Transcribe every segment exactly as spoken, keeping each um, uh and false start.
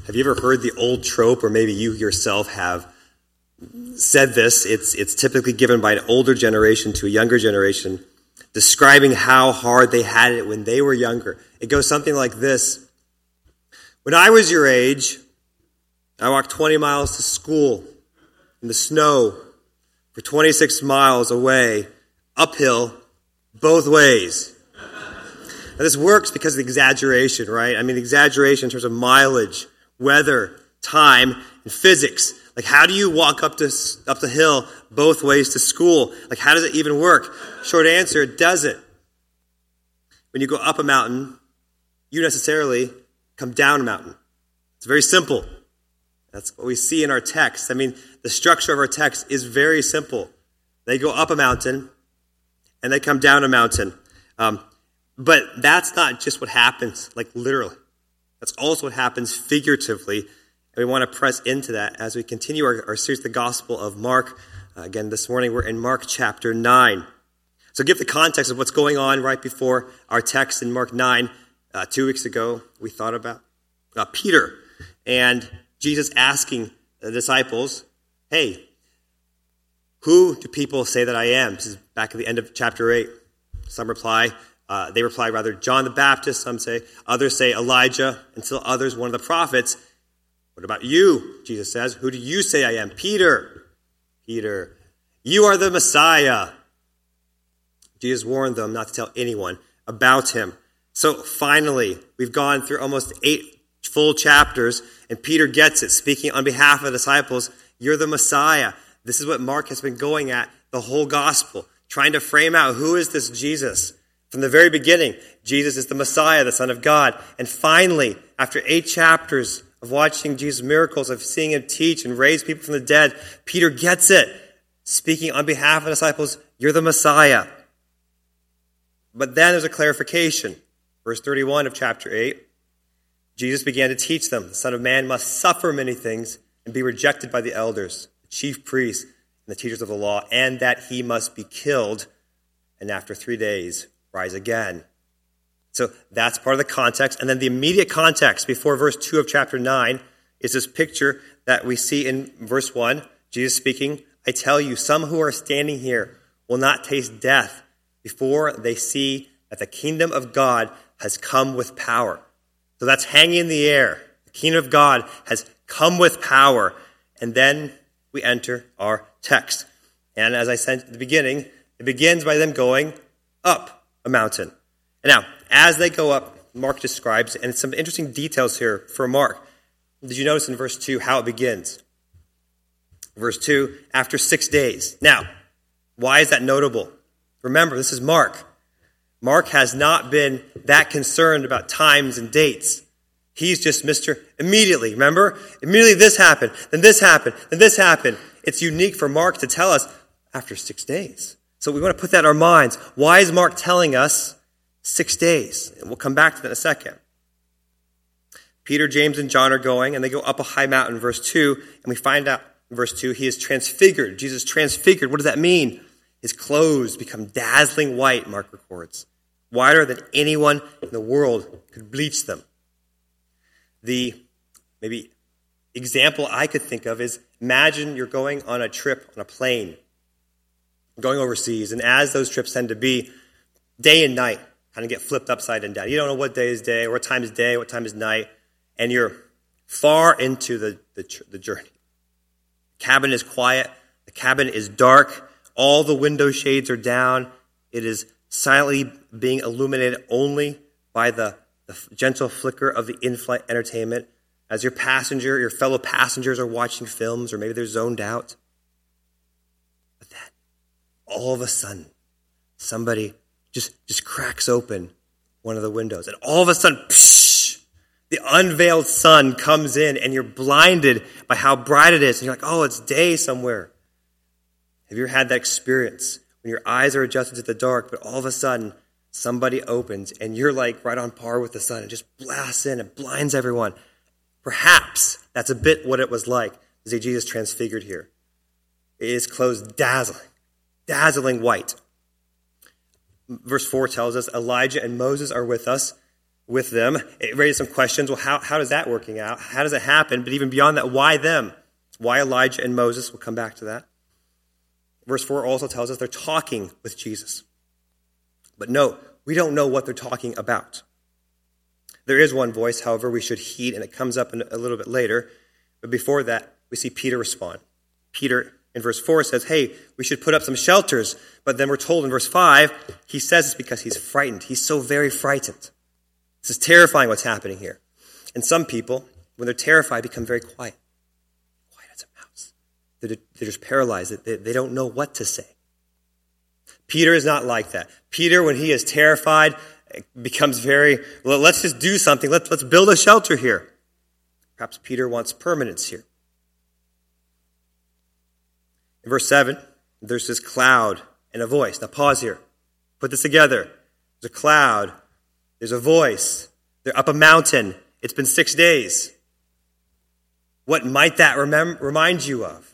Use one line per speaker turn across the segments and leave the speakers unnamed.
Have you ever heard the old trope, or maybe you yourself have said this? It's, it's typically given by an older generation to a younger generation, describing how hard they had it when they were younger. It goes something like this. When I was your age, I walked twenty miles to school in the snow for twenty-six miles away, uphill, both ways. Now, this works because of the exaggeration, right? I mean, exaggeration in terms of mileage, weather, time, and physics. Like, how do you walk up to up the hill both ways to school? Like, how does it even work? Short answer, it doesn't. When you go up a mountain, you necessarily come down a mountain. It's very simple. That's what we see in our text. I mean, the structure of our text is very simple. They go up a mountain, and they come down a mountain. Um, but that's not just what happens, like literally. That's also what happens figuratively. And we want to press into that as we continue our, our series, The Gospel of Mark. Uh, again, this morning we're in Mark chapter nine. So give the context of what's going on right before our text in Mark nine. Uh, two weeks ago, we thought about uh, Peter and Jesus asking the disciples, hey, who do people say that I am? This is back at the end of chapter eight. Some reply, uh, they reply rather, John the Baptist, some say. Others say Elijah, and still others, one of the prophets. What about you? Jesus says, who do you say I am? Peter. Peter, you are the Messiah. Jesus warned them not to tell anyone about him. So finally, we've gone through almost eight full chapters, and Peter gets it, speaking on behalf of the disciples, you're the Messiah. This is what Mark has been going at the whole gospel, trying to frame out who is this Jesus. From the very beginning, Jesus is the Messiah, the Son of God. And finally, after eight chapters of watching Jesus' miracles, of seeing him teach and raise people from the dead, Peter gets it, speaking on behalf of the disciples, you're the Messiah. But then there's a clarification. Verse thirty-one of chapter eight, Jesus began to teach them, the Son of Man must suffer many things and be rejected by the elders, the chief priests, and the teachers of the law, and that he must be killed, and after three days rise again. So that's part of the context. And then the immediate context before verse two of chapter nine is this picture that we see in verse one. Jesus speaking, I tell you, some who are standing here will not taste death before they see that the kingdom of God has come with power. So that's hanging in the air. The kingdom of God has come with power. And then we enter our text. And as I said at the beginning, it begins by them going up a mountain. And now, as they go up, Mark describes, and some interesting details here for Mark. Did you notice in verse two how it begins? Verse two, after six days. Now, why is that notable? Remember, this is Mark. Mark has not been that concerned about times and dates. He's just Mister Immediately, remember? Immediately this happened, then this happened, then this happened. It's unique for Mark to tell us after six days. So we want to put that in our minds. Why is Mark telling us six days? And we'll come back to that in a second. Peter, James, and John are going, and they go up a high mountain, verse two, and we find out in verse two, he is transfigured. Jesus transfigured. What does that mean? His clothes become dazzling white, Mark records, whiter than anyone in the world could bleach them. The maybe example I could think of is, imagine you're going on a trip on a plane, going overseas, and as those trips tend to be, day and night kind of get flipped upside and down. You don't know what day is day, or what time is day, what time is night, and you're far into the, the, the journey. The cabin is quiet, the cabin is dark, all the window shades are down, it is silently being illuminated only by the, the gentle flicker of the in-flight entertainment as your passenger, your fellow passengers are watching films, or maybe they're zoned out. But then, all of a sudden, somebody just, just cracks open one of the windows. And all of a sudden, psh, the unveiled sun comes in, and you're blinded by how bright it is. And you're like, oh, it's day somewhere. Have you ever had that experience when your eyes are adjusted to the dark, but all of a sudden, somebody opens, and you're like right on par with the sun. It just blasts in and blinds everyone. Perhaps that's a bit what it was like to see Jesus transfigured here. His clothes dazzling, dazzling white. Verse four tells us Elijah and Moses are with us. with them. It raised some questions. Well, how, how does that working out? How does it happen? But even beyond that, why them? Why Elijah and Moses? We'll come back to that. Verse four also tells us they're talking with Jesus. But no, we don't know what they're talking about. There is one voice, however, we should heed, and it comes up in a little bit later. But before that, we see Peter respond. Peter, in verse four, says, hey, we should put up some shelters. But then we're told in verse five, he says it's because he's frightened. He's so very frightened. This is terrifying what's happening here. And some people, when they're terrified, become very quiet. Quiet as a mouse. They're, they're just paralyzed. They, they don't know what to say. Peter is not like that. Peter, when he is terrified, becomes very, well, let's just do something. Let's, let's build a shelter here. Perhaps Peter wants permanence here. In verse seven, there's this cloud and a voice. Now pause here. Put this together. There's a cloud. There's a voice. They're up a mountain. It's been six days. What might that remem- remind you of?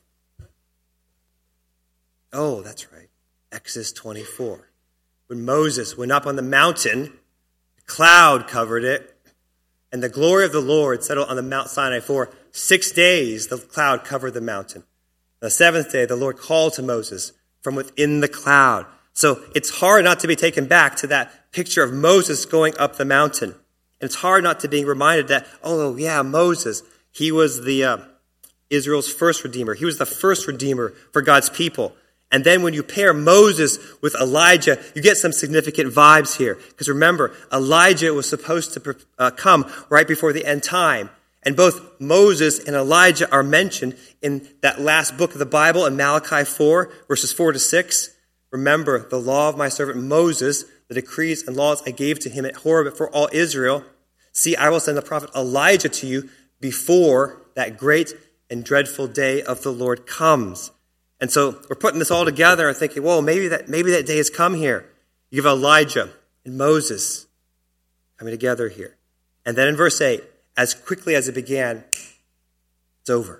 Oh, that's right. Exodus twenty-four. When Moses went up on the mountain, the cloud covered it, and the glory of the Lord settled on the Mount Sinai for six days. The cloud covered the mountain. The seventh day, the Lord called to Moses from within the cloud. So it's hard not to be taken back to that picture of Moses going up the mountain. And it's hard not to be reminded that, oh, yeah, Moses, he was the uh, Israel's first redeemer. He was the first redeemer for God's people. And then when you pair Moses with Elijah, you get some significant vibes here. Because remember, Elijah was supposed to uh, come right before the end time. And both Moses and Elijah are mentioned in that last book of the Bible in Malachi four, verses four to six. Remember the law of my servant Moses, the decrees and laws I gave to him at Horeb for all Israel. See, I will send the prophet Elijah to you before that great and dreadful day of the Lord comes. And so we're putting this all together and thinking, well, maybe that maybe that day has come here. You have Elijah and Moses coming together here. And then in verse eight, as quickly as it began, it's over.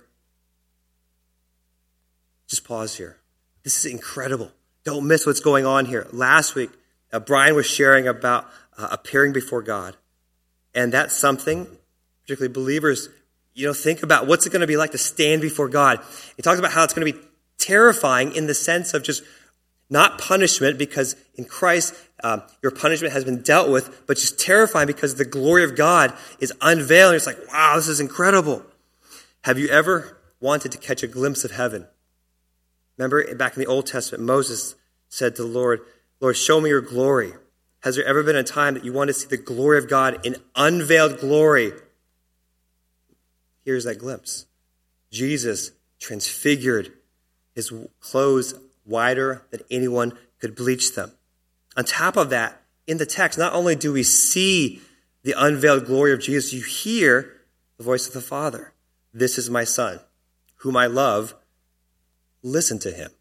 Just pause here. This is incredible. Don't miss what's going on here. Last week, uh, Brian was sharing about uh, appearing before God. And that's something, particularly believers, you know, think about what's it going to be like to stand before God. He talks about how it's going to be terrifying in the sense of just not punishment, because in Christ, um, your punishment has been dealt with, but just terrifying because the glory of God is unveiling. It's like, wow, this is incredible. Have you ever wanted to catch a glimpse of heaven? Remember, back in the Old Testament, Moses said to the Lord, Lord, show me your glory. Has there ever been a time that you want to see the glory of God in unveiled glory? Here's that glimpse. Jesus transfigured, his clothes wider than anyone could bleach them. On top of that, in the text, not only do we see the unveiled glory of Jesus, you hear the voice of the Father. This is my Son, whom I love. Listen to him.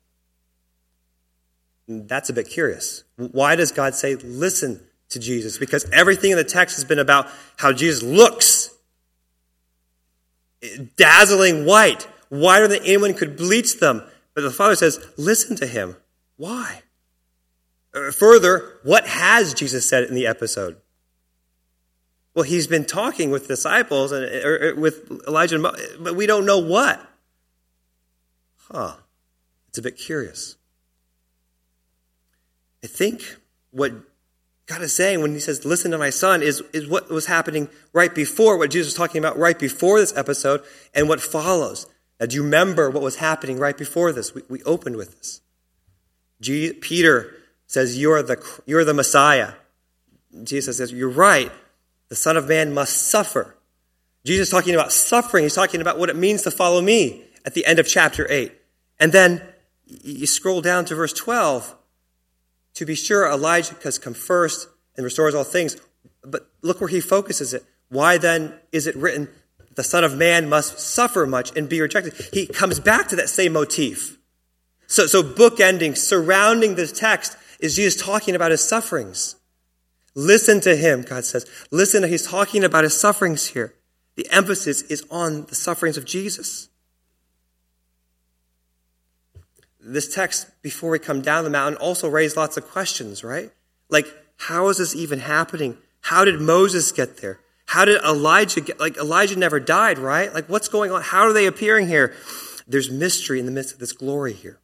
And that's a bit curious. Why does God say, listen to Jesus? Because everything in the text has been about how Jesus looks. Dazzling white, whiter than anyone could bleach them. But the Father says, listen to him. Why? Further, what has Jesus said in the episode? Well, he's been talking with disciples and or, or with Elijah, and Mo, but we don't know what. Huh. It's a bit curious. I think what God is saying when he says, listen to my Son, is, is what was happening right before, what Jesus was talking about right before this episode, and what follows. Now, do you remember what was happening right before this? We, we opened with this. G- Peter says, you are the you are the Messiah. Jesus says, you're right. The Son of Man must suffer. Jesus is talking about suffering. He's talking about what it means to follow me at the end of chapter eight. And then you scroll down to verse twelve. To be sure, Elijah has come first and restores all things. But look where he focuses it. Why then is it written, the Son of Man must suffer much and be rejected? He comes back to that same motif. So, so bookending, surrounding this text, is Jesus talking about his sufferings. Listen to him, God says. Listen, he's talking about his sufferings here. The emphasis is on the sufferings of Jesus. This text, before we come down the mountain, also raised lots of questions, right? Like, how is this even happening? How did Moses get there? How did Elijah get, like Elijah never died, right? Like what's going on? How are they appearing here? There's mystery in the midst of this glory here.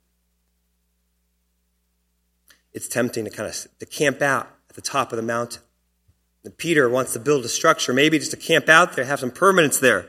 It's tempting to kind of to camp out at the top of the mountain. And Peter wants to build a structure, maybe just to camp out there, have some permanence there.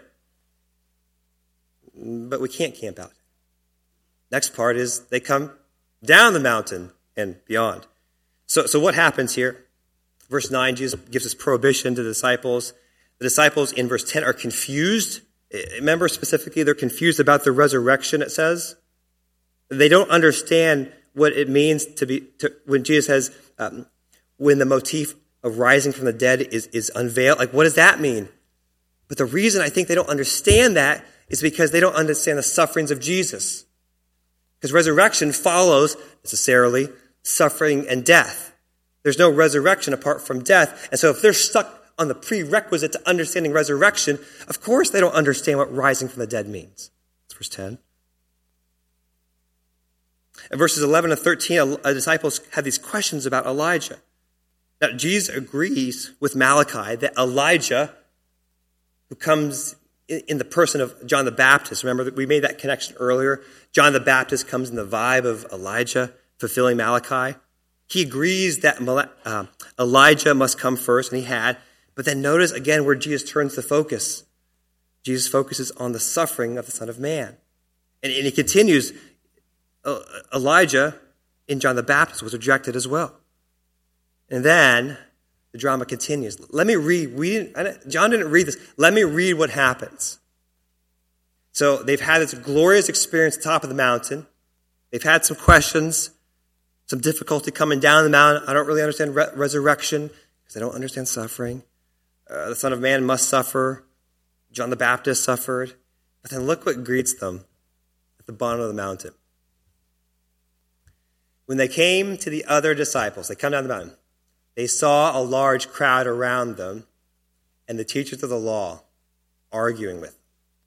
But we can't camp out. Next part is they come down the mountain and beyond. So, so what happens here? Verse nine, Jesus gives us prohibition to the disciples. The disciples in verse ten are confused. Remember specifically, they're confused about the resurrection, it says. They don't understand what it means to be, to, when Jesus says, um, when the motif of rising from the dead is, is unveiled. Like, what does that mean? But the reason I think they don't understand that is because they don't understand the sufferings of Jesus. Because resurrection follows, necessarily, suffering and death. There's no resurrection apart from death. And so if they're stuck on the prerequisite to understanding resurrection, of course they don't understand what rising from the dead means. That's verse ten. In verses eleven and thirteen, the disciples have these questions about Elijah. Now, Jesus agrees with Malachi that Elijah, who comes in the person of John the Baptist, remember that we made that connection earlier. John the Baptist comes in the vibe of Elijah, fulfilling Malachi. He agrees that uh, Elijah must come first, and he had. But then notice again where Jesus turns the focus. Jesus focuses on the suffering of the Son of Man. And, and he continues, uh, Elijah in John the Baptist was rejected as well. And then the drama continues. Let me read. We didn't, John didn't read this. Let me read what happens. So they've had this glorious experience at the top of the mountain. They've had some questions, some difficulty coming down the mountain. I don't really understand re- resurrection because I don't understand suffering. Uh, the Son of Man must suffer. John the Baptist suffered. But then look what greets them at the bottom of the mountain. When they came to the other disciples, they come down the mountain. They saw a large crowd around them and the teachers of the law arguing with them.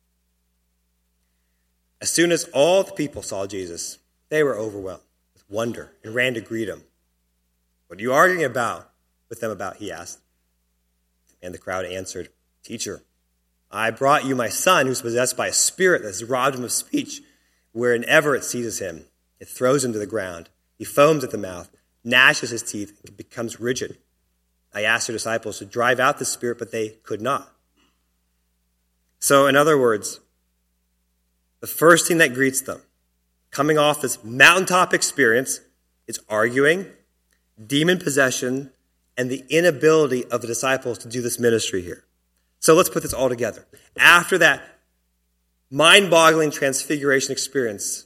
As soon as all the people saw Jesus, they were overwhelmed with wonder and ran to greet him. What are you arguing about with them about? He asked. And the crowd answered, Teacher, I brought you my son who's possessed by a spirit that has robbed him of speech. Wherever it seizes him, it throws him to the ground. He foams at the mouth, gnashes his teeth, and becomes rigid. I asked your disciples to drive out the spirit, but they could not. So, in other words, the first thing that greets them, coming off this mountaintop experience, is arguing, demon possession, and the inability of the disciples to do this ministry here. So let's put this all together. After that mind-boggling transfiguration experience,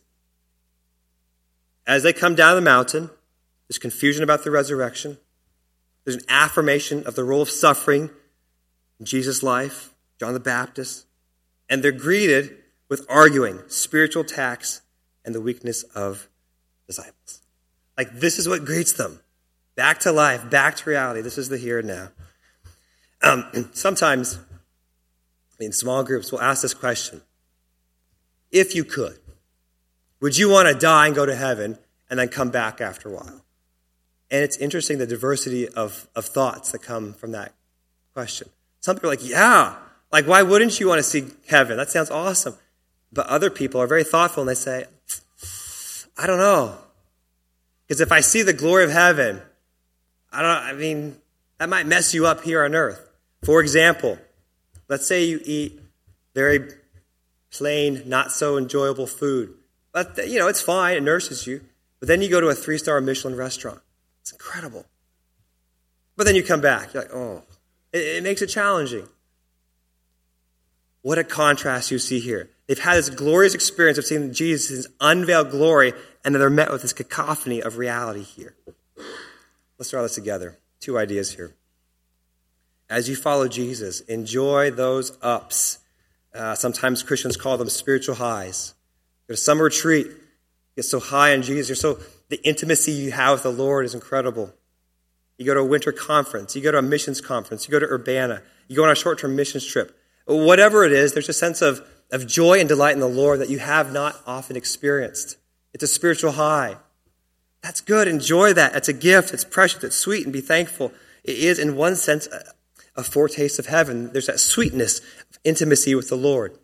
as they come down the mountain, there's confusion about the resurrection. There's an affirmation of the role of suffering in Jesus' life, John the Baptist. And they're greeted with arguing, spiritual attacks, and the weakness of disciples. Like, this is what greets them. Back to life, back to reality. This is the here and now. Um, sometimes, in small groups, we'll ask this question. If you could, would you want to die and go to heaven and then come back after a while? And it's interesting the diversity of, of thoughts that come from that question. Some people are like, yeah, like why wouldn't you want to see heaven? That sounds awesome. But other people are very thoughtful and they say, I don't know. Because if I see the glory of heaven, I don't I mean, that might mess you up here on earth. For example, let's say you eat very plain, not so enjoyable food. But, you know, it's fine. It nourishes you. But then you go to a three-star Michelin restaurant. It's incredible. But then you come back. You're like, oh, it, it makes it challenging. What a contrast you see here. They've had this glorious experience of seeing Jesus' unveiled glory, and then they're met with this cacophony of reality here. Let's draw this together. Two ideas here. As you follow Jesus, enjoy those ups. Uh, sometimes Christians call them spiritual highs. Go to summer retreat. Get so high on Jesus. You're so the intimacy you have with the Lord is incredible. You go to a winter conference. You go to a missions conference. You go to Urbana. You go on a short-term missions trip. Whatever it is, there's a sense of, of joy and delight in the Lord that you have not often experienced. It's a spiritual high. That's good. Enjoy that. It's a gift. It's precious. It's sweet. And be thankful. It is, in one sense, a, a foretaste of heaven. There's that sweetness of intimacy with the Lord.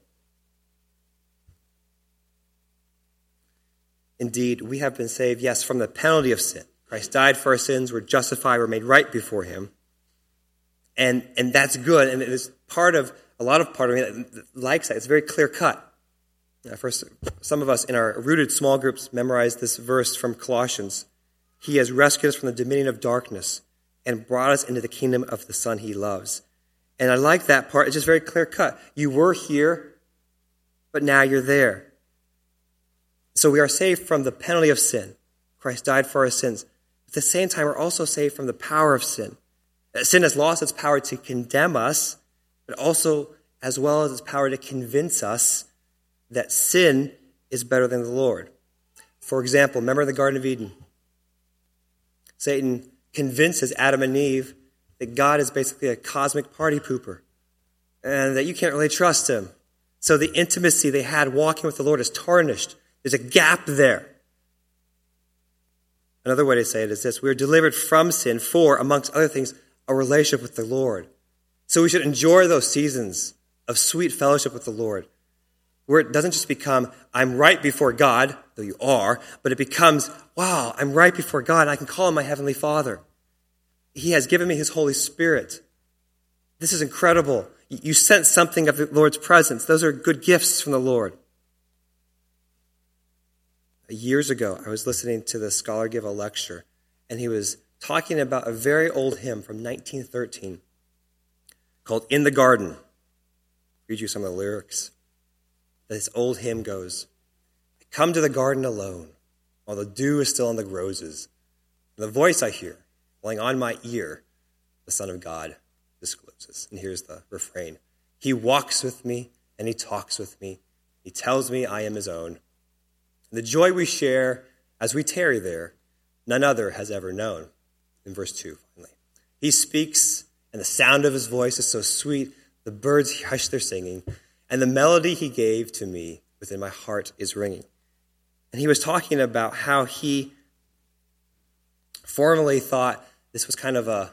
Indeed, we have been saved, yes, from the penalty of sin. Christ died for our sins. We're justified. We're made right before him. And and that's good. And it is part of, a lot of part of me that likes that. It's very clear cut. Now, first, some of us in our rooted small groups memorized this verse from Colossians. He has rescued us from the dominion of darkness and brought us into the kingdom of the Son he loves. And I like that part. It's just very clear cut. You were here, but now you're there. So we are saved from the penalty of sin. Christ died for our sins. At the same time, we're also saved from the power of sin. Sin has lost its power to condemn us, but also as well as its power to convince us that sin is better than the Lord. For example, remember the Garden of Eden? Satan convinces Adam and Eve that God is basically a cosmic party pooper and that you can't really trust him. So the intimacy they had walking with the Lord is tarnished. There's a gap there. Another way to say it is this: we are delivered from sin for, amongst other things, a relationship with the Lord. So we should enjoy those seasons of sweet fellowship with the Lord, where it doesn't just become, I'm right before God, though you are, but it becomes, wow, I'm right before God. I can call him my Heavenly Father. He has given me his Holy Spirit. This is incredible. You sense something of the Lord's presence. Those are good gifts from the Lord. Years ago, I was listening to the scholar give a lecture, and he was talking about a very old hymn from nineteen thirteen called In the Garden. I'll read you some of the lyrics. This old hymn goes, I come to the garden alone, while the dew is still on the roses. And the voice I hear, falling on my ear, the Son of God discloses. And here's the refrain. He walks with me, and he talks with me. He tells me I am his own. The joy we share as we tarry there, none other has ever known. In verse two, finally. He speaks, and the sound of his voice is so sweet, the birds hush their singing, and the melody he gave to me within my heart is ringing. And he was talking about how he formerly thought this was kind of a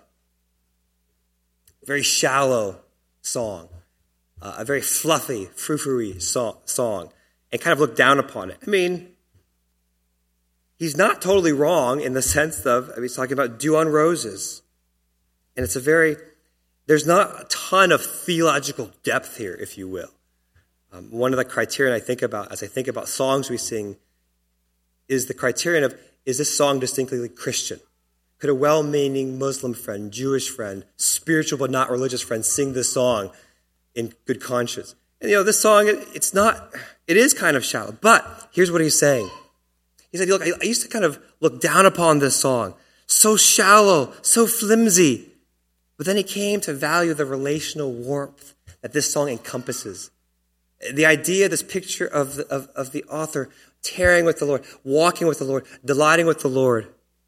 very shallow song, uh, a very fluffy, frou-frou-y so- song, and kind of looked down upon it. I mean, he's not totally wrong in the sense of, I mean, he's talking about dew on roses. And it's a very, there's not a ton of theological depth here, if you will. Um, one of the criterion I think about as I think about songs we sing is the criterion of, is this song distinctly Christian? Could a well-meaning Muslim friend, Jewish friend, spiritual but not religious friend sing this song in good conscience? And, you know, this song, it, it's not, it is kind of shallow. But here's what he's saying. He said, look, I, I used to kind of look down upon this song. So shallow, so flimsy. But then he came to value the relational warmth that this song encompasses. The idea, this picture of the, of, of the author tarrying with the Lord, walking with the Lord, delighting with the Lord.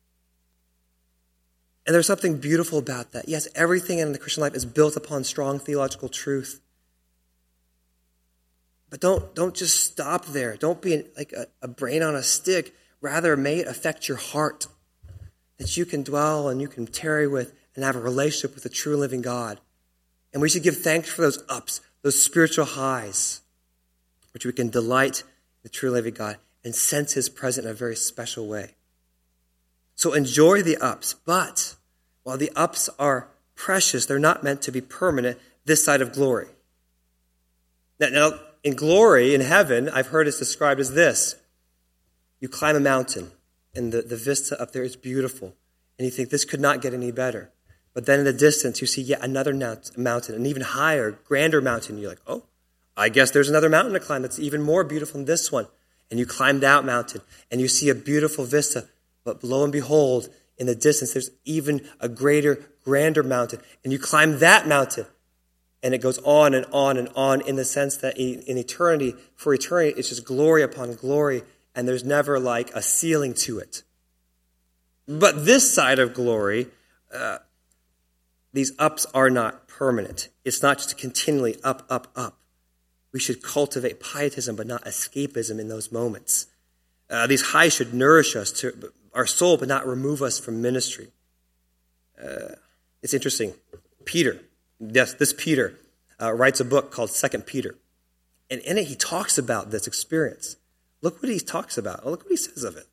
And there's something beautiful about that. Yes, everything in the Christian life is built upon strong theological truth. But don't, don't just stop there. Don't be like a, a brain on a stick. Rather, may it affect your heart, that you can dwell and you can tarry with and have a relationship with the true and living God. And we should give thanks for those ups, those spiritual highs, which we can delight in the true and living God and sense his presence in a very special way. So enjoy the ups, but while the ups are precious, they're not meant to be permanent this side of glory. Now, now in glory, in heaven, I've heard it described as this. You climb a mountain, and the, the vista up there is beautiful, and you think this could not get any better. But then in the distance, you see yet another mountain, an even higher, grander mountain. You're like, oh, I guess there's another mountain to climb that's even more beautiful than this one. And you climb that mountain, and you see a beautiful vista. But lo and behold, in the distance, there's even a greater, grander mountain. And you climb that mountain. And it goes on and on and on in the sense that in eternity, for eternity, it's just glory upon glory. And there's never like a ceiling to it. But this side of glory, uh, these ups are not permanent. It's not just continually up, up, up. We should cultivate pietism, but not escapism in those moments. Uh, these highs should nourish us to our soul, but not remove us from ministry. Uh, It's interesting. Peter, yes, this Peter, uh, writes a book called Second Peter. And in it, he talks about this experience. Look what he talks about. Look what he says of it.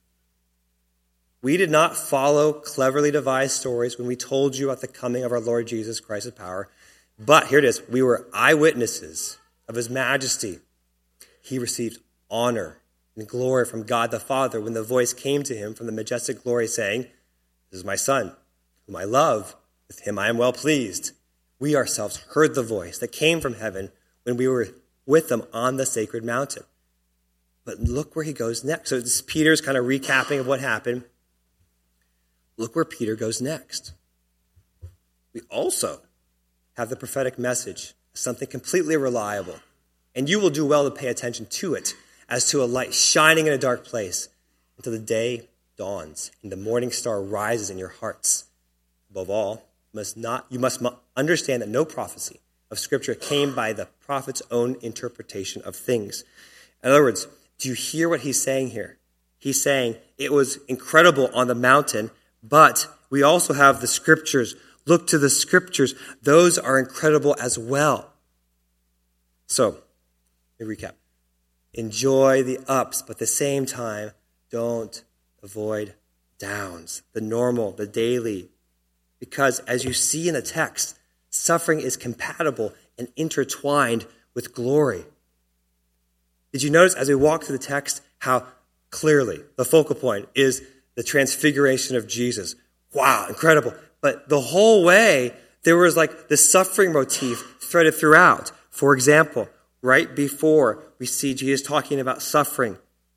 We did not follow cleverly devised stories when we told you about the coming of our Lord Jesus Christ's power. But here it is. We were eyewitnesses of his majesty. He received honor and glory from God the Father when the voice came to him from the majestic glory saying, "This is my son, whom I love. With him I am well pleased." We ourselves heard the voice that came from heaven when we were with them on the sacred mountain. But look where he goes next. So this is Peter's kind of recapping of what happened. Look where Peter goes next. We also have the prophetic message, something completely reliable. And you will do well to pay attention to it as to a light shining in a dark place until the day dawns and the morning star rises in your hearts. Above all, you must not you must understand that no prophecy of Scripture came by the prophet's own interpretation of things. In other words, do you hear what he's saying here? He's saying it was incredible on the mountain, but we also have the Scriptures. Look to the Scriptures. Those are incredible as well. So, let me recap. Enjoy the ups, but at the same time, don't avoid downs, the normal, the daily. Because as you see in the text, suffering is compatible and intertwined with glory. Did you notice as we walk through the text how clearly the focal point is the transfiguration of Jesus? Wow, incredible. But the whole way, there was like the suffering motif threaded throughout. For example, right before we see Jesus talking about suffering,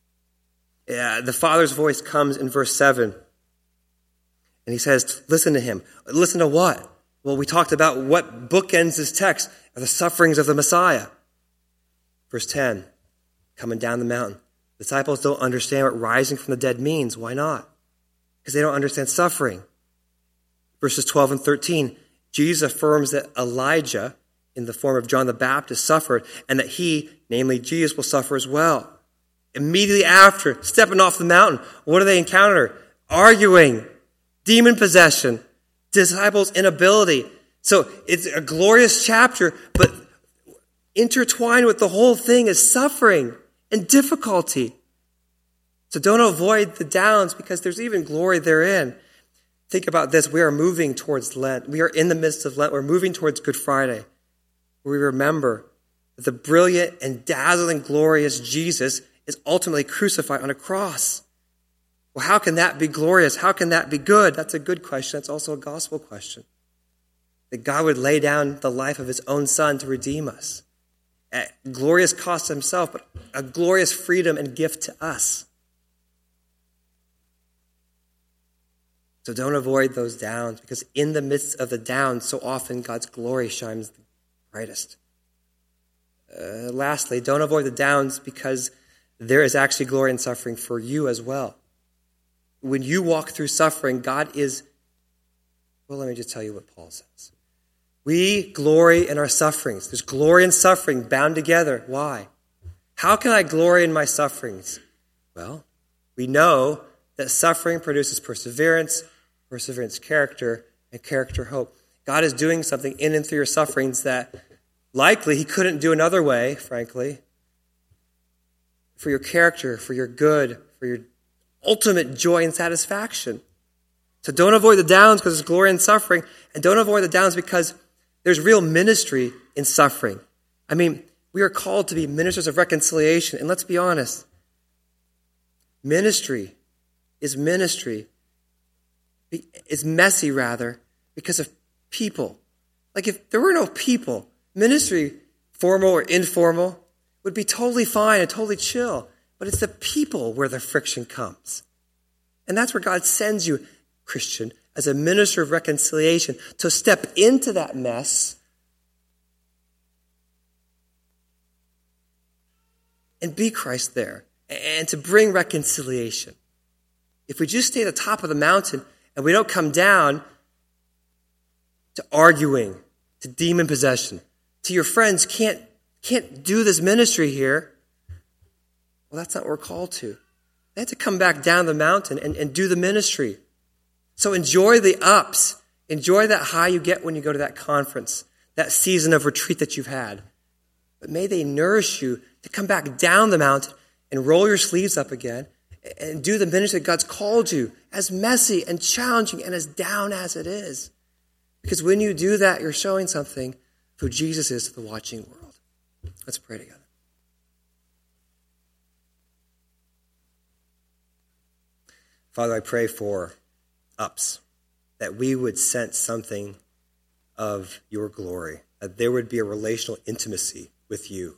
uh, the Father's voice comes in verse seven. And he says, listen to him. Listen to what? Well, we talked about what bookends this text are the sufferings of the Messiah. Verse ten, coming down the mountain. The disciples don't understand what rising from the dead means. Why not? Because they don't understand suffering. Verses twelve and thirteen, Jesus affirms that Elijah, in the form of John the Baptist, suffered, and that he, namely Jesus, will suffer as well. Immediately after, stepping off the mountain, what do they encounter? Arguing, demon possession, disciples' inability. So it's a glorious chapter, but intertwined with the whole thing is suffering and difficulty. So don't avoid the downs because there's even glory therein. Think about this. We are moving towards Lent. We are in the midst of Lent. We're moving towards Good Friday, where we remember that the brilliant and dazzling glorious Jesus is ultimately crucified on a cross. Well, how can that be glorious? How can that be good? That's a good question. That's also a gospel question. That God would lay down the life of his own son to redeem us. At glorious cost to himself, but a glorious freedom and gift to us. So don't avoid those downs, because in the midst of the downs, so often God's glory shines the brightest. Uh, lastly, don't avoid the downs because there is actually glory in suffering for you as well. When you walk through suffering, God is, well, let me just tell you what Paul says. We glory in our sufferings. There's glory in suffering bound together. Why? How can I glory in my sufferings? Well, we know that suffering produces perseverance, perseverance character, and character hope. God is doing something in and through your sufferings that likely he couldn't do another way, frankly, for your character, for your good, for your ultimate joy and satisfaction. So don't avoid the downs because there's glory in suffering, and don't avoid the downs because there's real ministry in suffering. I mean, we are called to be ministers of reconciliation, and let's be honest. Ministry is ministry. It's messy, rather, because of people. Like if there were no people, ministry, formal or informal, would be totally fine and totally chill. But it's the people where the friction comes. And that's where God sends you, Christian, as a minister of reconciliation, to step into that mess and be Christ there, and to bring reconciliation. If we just stay at the top of the mountain and we don't come down to arguing, to demon possession, to your friends can't can't do this ministry here, well, that's not what we're called to. They have to come back down the mountain and, and do the ministry. So enjoy the ups
Enjoy that high you get when you go to that conference, that season of retreat that you've had. But may they nourish you to come back down the mountain and roll your sleeves up again and do the ministry that God's called you, as messy and challenging and as down as it is. Because when you do that, you're showing something of who Jesus is to the watching world. Let's pray together. Father, I pray for ups, that we would sense something of your glory, that there would be a relational intimacy with you.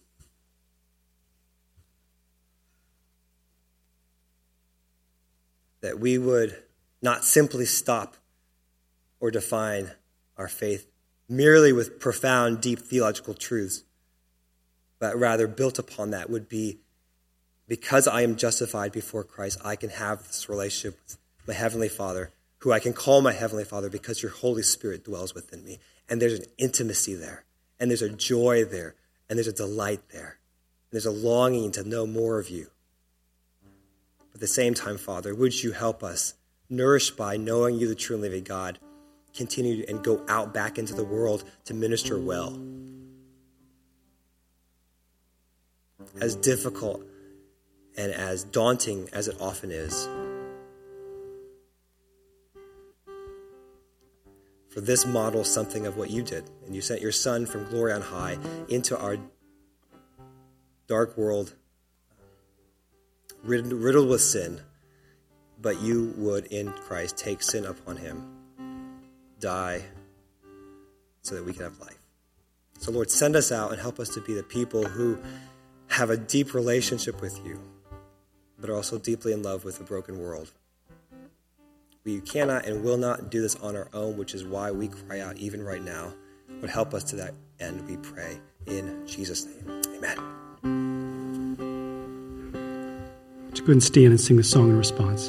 That we would not simply stop or define our faith merely with profound, deep theological truths, but rather built upon that would be, because I am justified before Christ, I can have this relationship with my Heavenly Father, who I can call my Heavenly Father because your Holy Spirit dwells within me. And there's an intimacy there, and there's a joy there, and there's a delight there, and there's a longing to know more of you. At the same time, Father, would you help us, nourished by knowing you, the true and living God, continue and go out back into the world to minister well. As difficult and as daunting as it often is. For this models something of what you did, and you sent your Son from glory on high into our dark world, riddled with sin, but you would in Christ take sin upon him, die, so that we can have life. So Lord, send us out and help us to be the people who have a deep relationship with you, but are also deeply in love with a broken world. We cannot and will not do this on our own, which is why we cry out even right now. Lord, help us to that end, we pray. In Jesus' name, amen.
Would you go ahead and stand and sing the song in response?